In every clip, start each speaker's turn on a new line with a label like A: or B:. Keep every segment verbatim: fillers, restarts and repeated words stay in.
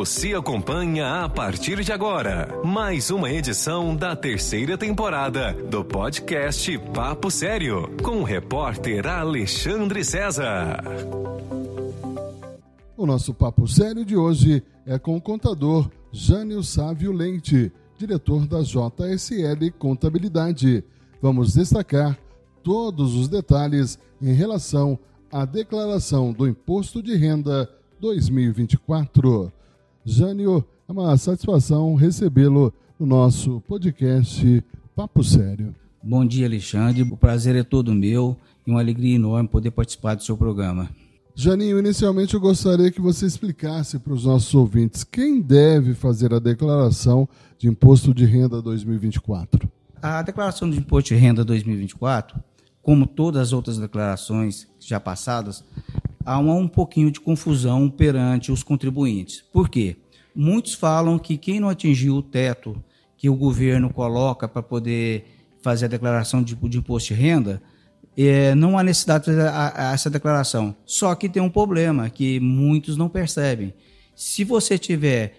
A: Você acompanha a partir de agora mais uma edição da terceira temporada do podcast Papo Sério, com o repórter Alexandre César.
B: O nosso Papo Sério de hoje é com o contador Jânio Sávio Leite, diretor da J S L Contabilidade. Vamos destacar todos os detalhes em relação à declaração do Imposto de Renda dois mil e vinte e quatro. Jânio, é uma satisfação recebê-lo no nosso podcast Papo Sério.
C: Bom dia, Alexandre. O prazer é todo meu e uma alegria enorme poder participar do seu programa.
B: Janinho, inicialmente eu gostaria que você explicasse para os nossos ouvintes quem deve fazer a declaração de Imposto de Renda dois mil e vinte e quatro.
C: A declaração de Imposto de Renda dois mil e vinte e quatro, como todas as outras declarações já passadas, há um, um pouquinho de confusão perante os contribuintes. Por quê? Muitos falam que quem não atingiu o teto que o governo coloca para poder fazer a declaração de, de imposto de renda, é, não há necessidade de fazer a, a, essa declaração. Só que tem um problema que muitos não percebem. Se você tiver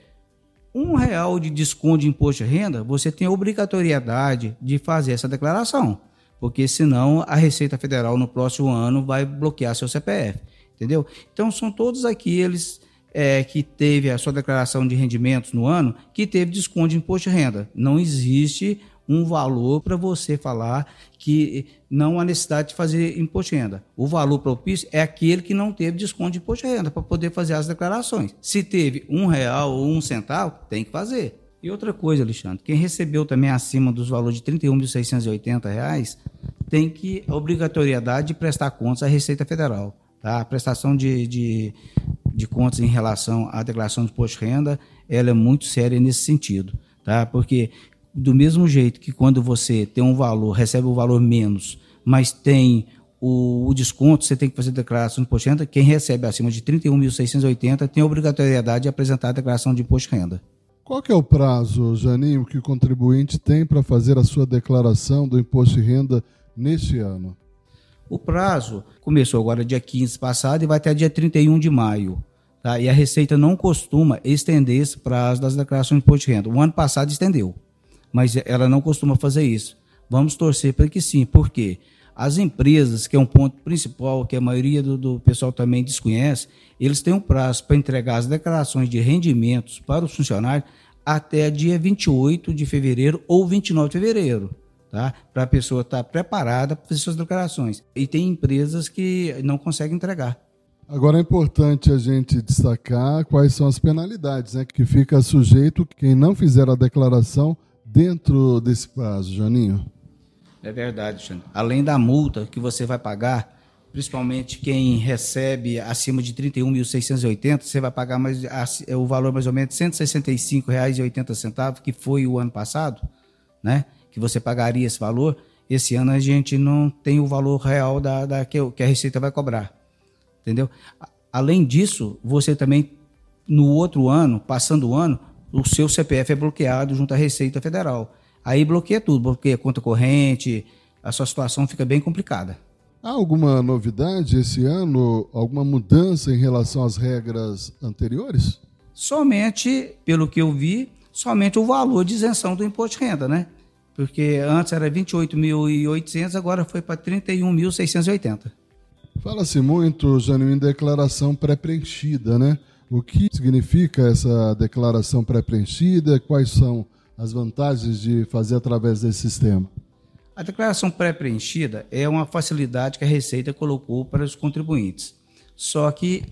C: um real de desconto de imposto de renda, você tem a obrigatoriedade de fazer essa declaração, porque senão a Receita Federal no próximo ano vai bloquear seu C P F. Entendeu? Então, são todos aqueles é, que teve a sua declaração de rendimentos no ano, que teve desconto de imposto de renda. Não existe um valor para você falar que não há necessidade de fazer imposto de renda. O valor propício é aquele que não teve desconto de imposto de renda para poder fazer as declarações. Se teve um real ou um centavo, tem que fazer. E outra coisa, Alexandre, quem recebeu também acima dos valores de trinta e um mil seiscentos e oitenta reais tem que a obrigatoriedade de prestar contas à Receita Federal. Tá? A prestação de, de, de contas em relação à declaração de imposto de renda, ela é muito séria nesse sentido, tá? Porque do mesmo jeito que quando você tem um valor, recebe o valor menos, mas tem o, o desconto, você tem que fazer a declaração de imposto de renda, quem recebe acima de trinta e um mil seiscentos e oitenta tem a obrigatoriedade de apresentar a declaração de imposto de renda.
B: Qual que é o prazo, Janinho, que o contribuinte tem para fazer a sua declaração do imposto de renda neste ano?
C: O prazo começou agora dia quinze passado e vai até dia trinta e um de maio. Tá? E a Receita não costuma estender esse prazo das declarações de imposto de renda. O ano passado estendeu, mas ela não costuma fazer isso. Vamos torcer para que sim, porque as empresas, que é um ponto principal, que a maioria do, do pessoal também desconhece, eles têm um prazo para entregar as declarações de rendimentos para os funcionários até dia vinte e oito de fevereiro ou vinte e nove de fevereiro. Tá? Para a pessoa estar preparada para fazer suas declarações. E tem empresas que não conseguem entregar.
B: Agora é importante a gente destacar quais são as penalidades, né, que fica sujeito quem não fizer a declaração dentro desse prazo, Janinho.
C: É verdade, Xandro. Além da multa que você vai pagar, principalmente quem recebe acima de trinta e um mil seiscentos e oitenta, você vai pagar mais, o valor mais ou menos de cento e sessenta e cinco reais e oitenta centavos, que foi o ano passado, né? Que você pagaria esse valor. Esse ano a gente não tem o valor real da, da, que a Receita vai cobrar, entendeu? Além disso, você também, no outro ano, passando o ano, o seu C P F é bloqueado junto à Receita Federal. Aí bloqueia tudo, bloqueia conta corrente, a sua situação fica bem complicada.
B: Há alguma novidade esse ano, alguma mudança em relação às regras anteriores?
C: Somente, pelo que eu vi, somente o valor de isenção do imposto de renda, né? Porque antes era vinte e oito mil e oitocentos, agora foi para trinta e um mil seiscentos e oitenta.
B: Fala-se muito, Jânio, em declaração pré-preenchida, né? O que significa essa declaração pré-preenchida? Quais são as vantagens de fazer através desse sistema?
C: A declaração pré-preenchida é uma facilidade que a Receita colocou para os contribuintes. Só que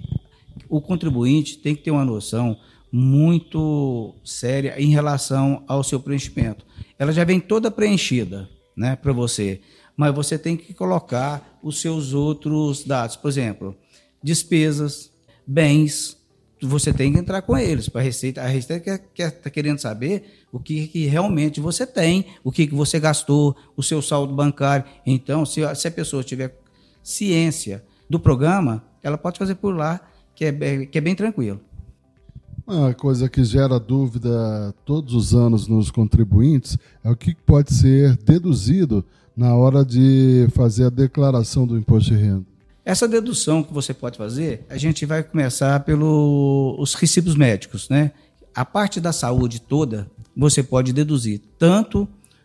C: o contribuinte tem que ter uma noção muito séria em relação ao seu preenchimento. Ela já vem toda preenchida, né, para você, mas você tem que colocar os seus outros dados, por exemplo, despesas, bens, você tem que entrar com eles para a Receita. A Receita está querendo saber o que, que realmente você tem, o que, que você gastou, o seu saldo bancário. Então, se a, se a pessoa tiver ciência do programa, ela pode fazer por lá, que é, que é bem tranquilo.
B: Uma coisa que gera dúvida todos os anos nos contribuintes é o que pode ser deduzido na hora de fazer a declaração do imposto de renda.
C: Essa dedução que você pode fazer, a gente vai começar pelos recibos médicos, né? A parte da saúde toda, você pode deduzir tanto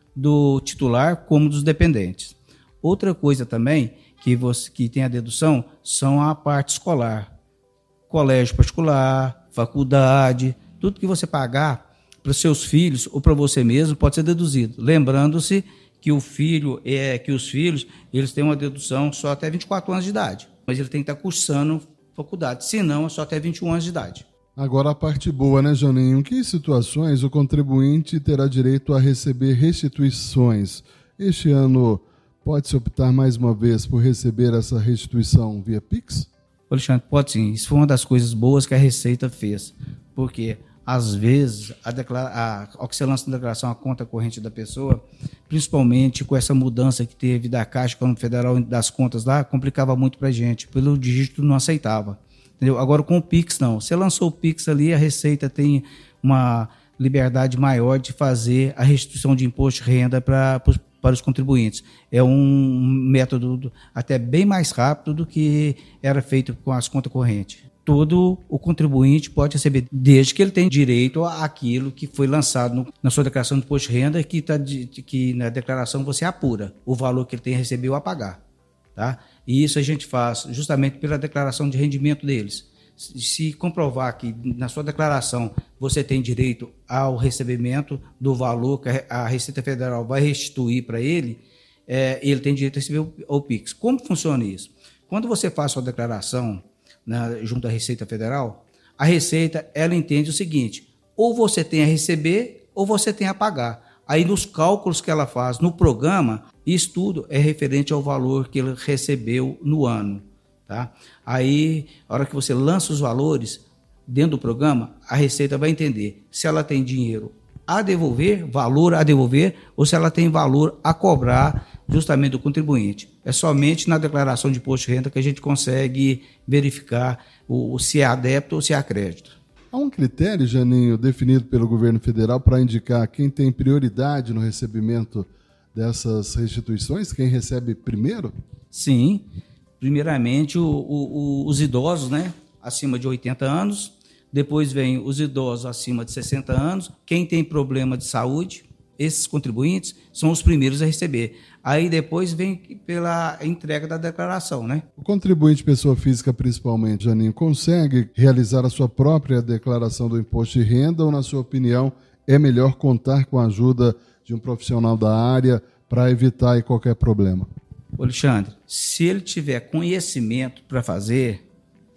C: do titular como dos dependentes. Outra coisa também que, você, que tem a dedução são a parte escolar. Colégio particular, faculdade, tudo que você pagar para os seus filhos ou para você mesmo pode ser deduzido. Lembrando-se que o filho é que os filhos eles têm uma dedução só até vinte e quatro anos de idade, mas ele tem que estar cursando faculdade, senão é só até vinte e um anos de idade.
B: Agora a parte boa, né, Janinho? Em que situações o contribuinte terá direito a receber restituições? Este ano pode-se optar mais uma vez por receber essa restituição via Pix?
C: Alexandre, pode sim. Isso foi uma das coisas boas que a Receita fez, porque às vezes, a declara- a, ao que você lança a declaração, a conta corrente da pessoa, principalmente com essa mudança que teve da Caixa Econômica Federal das contas lá, complicava muito para a gente, pelo dígito não aceitava. Entendeu? Agora com o Pix não. Você lançou o Pix ali, a Receita tem uma liberdade maior de fazer a restituição de imposto de renda para para os contribuintes. É um método até bem mais rápido do que era feito com as contas correntes. Todo o contribuinte pode receber, desde que ele tenha direito àquilo que foi lançado no, na sua declaração de imposto de renda, que, tá de, que na declaração você apura o valor que ele tem a receber ou a pagar. Tá? E isso a gente faz justamente pela declaração de rendimento deles. Se, se comprovar que na sua declaração você tem direito ao recebimento do valor que a Receita Federal vai restituir para ele, é, ele tem direito a receber o, o Pix. Como funciona isso? Quando você faz sua declaração Na, junto à Receita Federal, a Receita ela entende o seguinte: ou você tem a receber ou você tem a pagar. Aí nos cálculos que ela faz no programa, isso tudo é referente ao valor que ele recebeu no ano. Tá? Aí, a hora que você lança os valores dentro do programa, a Receita vai entender se ela tem dinheiro a devolver, valor a devolver, ou se ela tem valor a cobrar justamente do contribuinte. É somente na declaração de imposto de renda que a gente consegue verificar o, o se é débito ou se é crédito.
B: Há um critério, Janinho, definido pelo governo federal para indicar quem tem prioridade no recebimento dessas restituições, quem recebe primeiro?
C: Sim. Primeiramente, o, o, os idosos, né, acima de oitenta anos, depois vem os idosos acima de sessenta anos, quem tem problema de saúde, esses contribuintes são os primeiros a receber. Aí depois vem pela entrega da declaração, né?
B: O contribuinte pessoa física, principalmente, Janinho, consegue realizar a sua própria declaração do imposto de renda ou, na sua opinião, é melhor contar com a ajuda de um profissional da área para evitar aí qualquer problema?
C: Alexandre, se ele tiver conhecimento para fazer,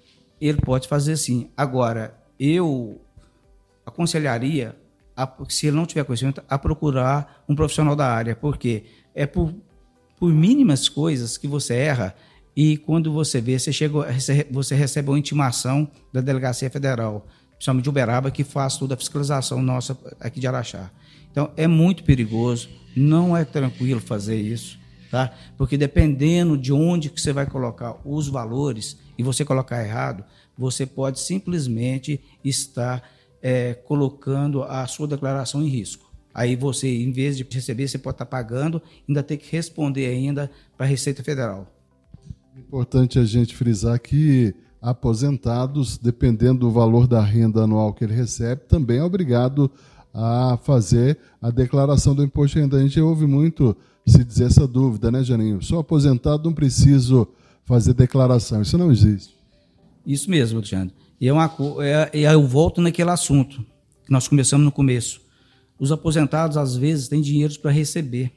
C: ele pode fazer sim. Agora, eu aconselharia, a, se ele não tiver conhecimento, a procurar um profissional da área, porque é por, por mínimas coisas que você erra e quando você vê, você, chega, você recebe uma intimação da Delegacia Federal, principalmente de Uberaba, que faz toda a fiscalização nossa aqui de Araxá. Então, é muito perigoso, não é tranquilo fazer isso. Tá? Porque dependendo de onde que você vai colocar os valores e você colocar errado, você pode simplesmente estar é, colocando a sua declaração em risco. Aí você, em vez de receber, você pode estar pagando, ainda tem que responder ainda para a Receita Federal.
B: Importante a gente frisar que aposentados, dependendo do valor da renda anual que ele recebe, também é obrigado a fazer a declaração do imposto de renda. A gente ouve muito se dizer essa dúvida, né, Janinho? Sou aposentado, não preciso fazer declaração. Isso não existe.
C: Isso mesmo, Alexandre. E é uma, é, é, eu volto naquele assunto que nós começamos no começo. Os aposentados, às vezes, têm dinheiro para receber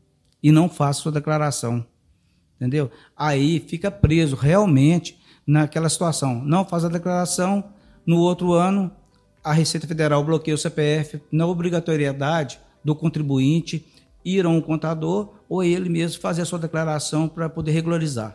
C: e não fazem sua declaração. Entendeu? Aí fica preso realmente naquela situação. Não faz a declaração, no outro ano, a Receita Federal bloqueia o C P F na obrigatoriedade do contribuinte ir a um contador ou ele mesmo fazer a sua declaração para poder regularizar.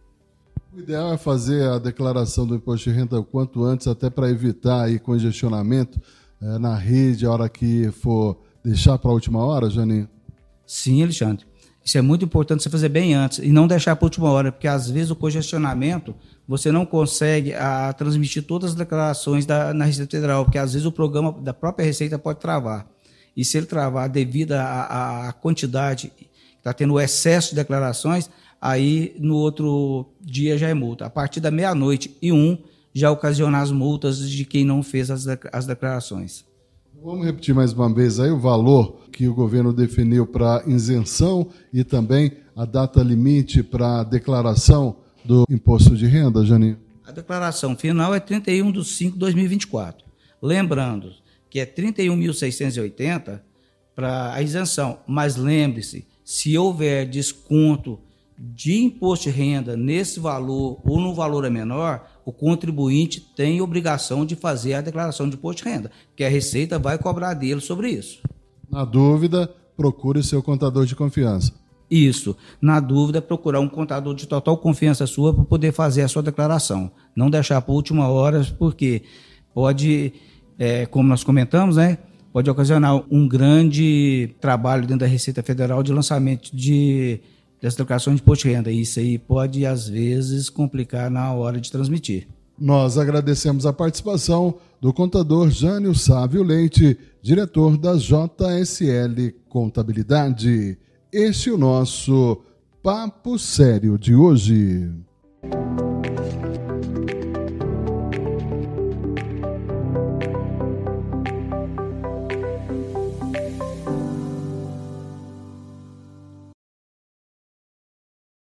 B: O ideal é fazer a declaração do imposto de renda o quanto antes, até para evitar aí congestionamento é, na rede, a hora que for deixar para a última hora, Janinho?
C: Sim, Alexandre. Isso é muito importante você fazer bem antes e não deixar para a última hora, porque às vezes o congestionamento você não consegue a, transmitir todas as declarações da, na Receita Federal, porque às vezes o programa da própria Receita pode travar. E se ele travar devido à quantidade, está tendo o excesso de declarações, aí no outro dia já é multa. A partir da meia-noite e um, já ocasiona as multas de quem não fez as, as declarações.
B: Vamos repetir mais uma vez aí o valor que o governo definiu para isenção e também a data limite para declaração do imposto de renda, Janinho?
C: A declaração final é trinta e um de cinco de dois mil e vinte e quatro. Lembrando que é trinta e um mil seiscentos e oitenta para a isenção, mas lembre-se, se houver desconto de imposto de renda nesse valor ou no valor é menor, o contribuinte tem obrigação de fazer a declaração de imposto de renda, que a Receita vai cobrar dele sobre isso.
B: Na dúvida, procure seu contador de confiança.
C: Isso. Na dúvida, procurar um contador de total confiança sua para poder fazer a sua declaração. Não deixar para a última hora, porque pode, é, como nós comentamos, né, pode ocasionar um grande trabalho dentro da Receita Federal de lançamento de, dessa declaração de imposto de renda. Isso aí pode, às vezes, complicar na hora de transmitir.
B: Nós agradecemos a participação do contador Jânio Sávio Leite, diretor da J S L Contabilidade. Este é o nosso Papo Sério de hoje.